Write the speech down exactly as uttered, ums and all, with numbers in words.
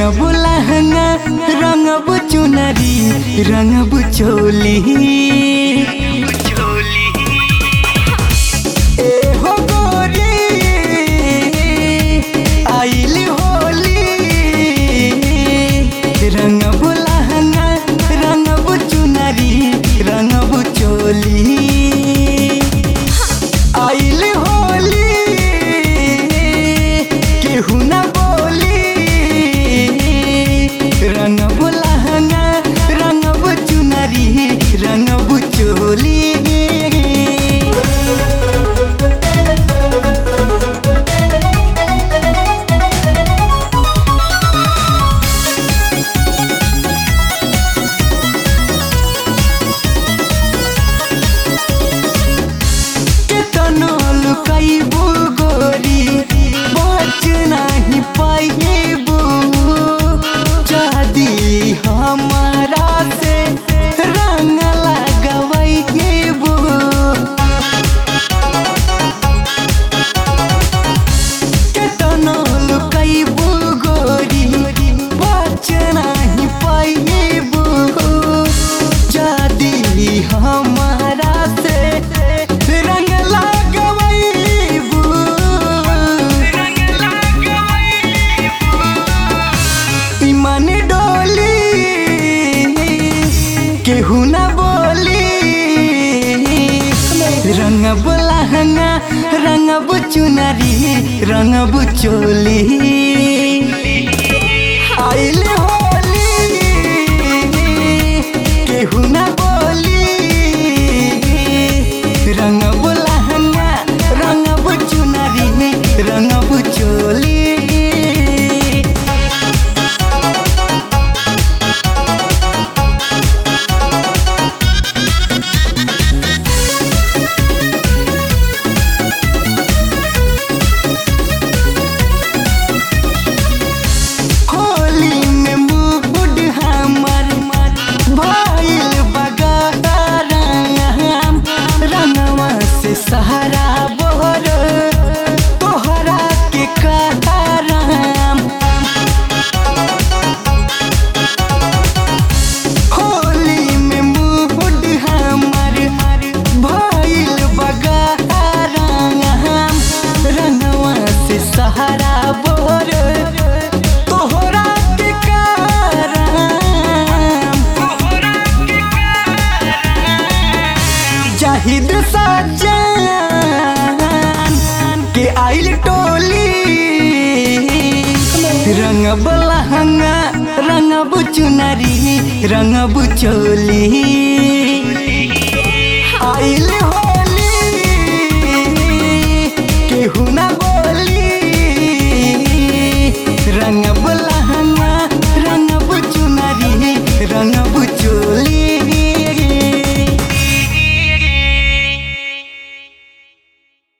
रंग लहंगा रंग चुनरी रंग चोली ए हो गोरी आइली होली रंग लहंगा रंग चुनरी रंग चोली आइली होली केहू ना बोली रंग लहंगा रंग चुनरी रंग चोली लुकाइबू गोरी बच नहीं पाइबू चादी हमारा से रंग लगवाइबू केतनो लुकाइबू गोरी बच नहीं पाइबू चादी हमारा से रंग मन डोली केहू ना बोली रंग लहंगा रंग चुनरी रंग चोली आइले होली केहू ना बोली रंग लहंगा रंग चुनरी रंग चोली सहारा बोर तोहरा के कारण होली में मूड हमर भइल बगाराम रंगवा से सहारा बोर तोहरा के कारण जाहिद साजा के आइल टोली रंग लहंगा रंग चुनरी रंग चोली आइल हो